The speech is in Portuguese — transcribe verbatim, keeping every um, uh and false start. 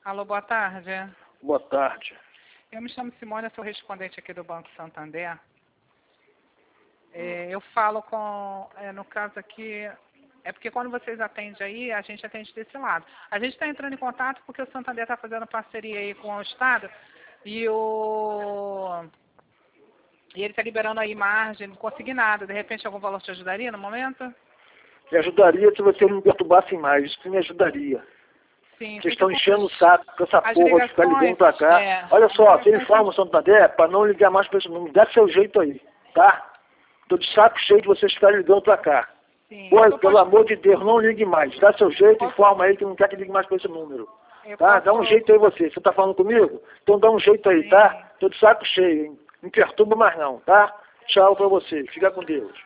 Alô, boa tarde. Boa tarde. Eu me chamo Simone, eu sou respondente aqui do Banco Santander. É, eu falo com, é, no caso aqui, é porque quando vocês atendem aí, a gente atende desse lado. A gente está entrando em contato porque o Santander está fazendo parceria aí com o Estado e o e ele está liberando aí margem consignada. De repente, algum valor te ajudaria no momento? Me ajudaria se você não me perturbasse mais, isso que me ajudaria. Sim. Vocês estão enchendo o saco com essa As porra de ficar ligando pra cá. é, Olha só, você ligações- informa o Santander para não ligar mais pra esse número. Dá seu jeito aí, tá? Tô de saco cheio de vocês ficarem ligando pra cá. Sim, Pô, eu pelo posso- amor de Deus, não ligue mais. Dá seu jeito, Posso- informa aí que não quer que ligue mais pra esse número. eu Tá? Dá um posso- jeito aí você. Você tá falando comigo? Então dá um jeito aí, Sim. tá? Tô de saco cheio, hein? Não perturba mais não, tá? Tchau pra você. Fica com Deus.